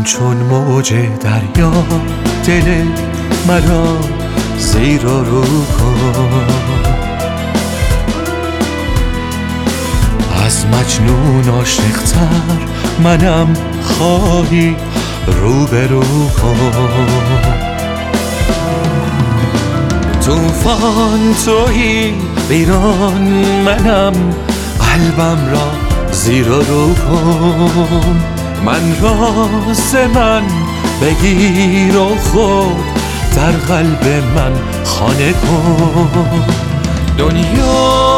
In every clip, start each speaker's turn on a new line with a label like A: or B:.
A: همچون موج دریا دل مرا زیر و رو کن. از مجنون عاشق‌تر منم خواهی روبرو کن. طوفان تویی ویران منم، قلبم را زیر و رو کن. من راز من بگیر و خود در قلب من خانه کن. دنیا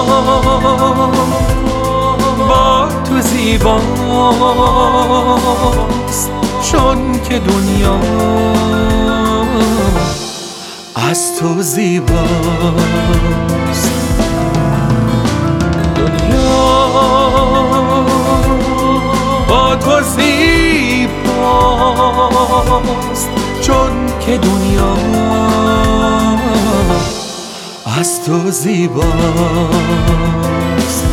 A: با تو زیباست، چون که دنیا از تو زیباست. دنیا با تو زیباست، چون که دنیا از تو زیباست.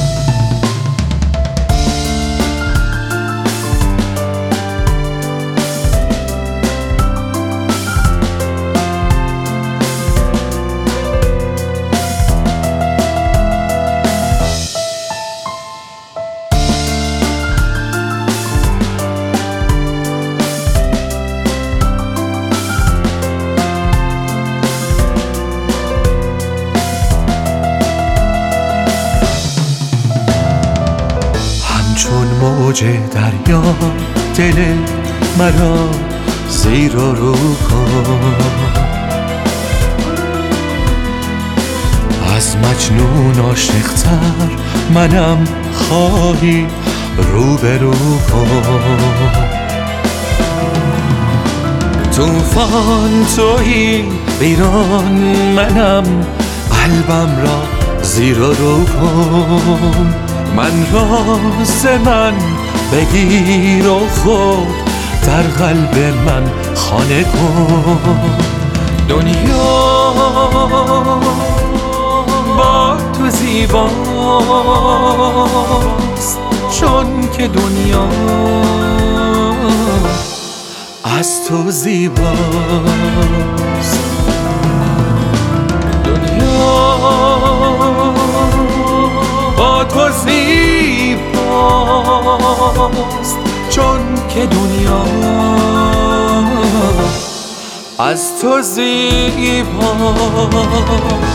A: چون موج دریا دل مرا زیر و رو کن. از مجنون عاشق‌تر منم خواهی روبرو کن. طوفان تویی ویران منم، قلبم را زیر و رو کن. من راز من بگیر و خود در قلب من خانه کن. دنیا با تو زیباست، چون که دنیا از تو زیباست. دنیا با تو زیباست، چون که دنیا از تو زیباست.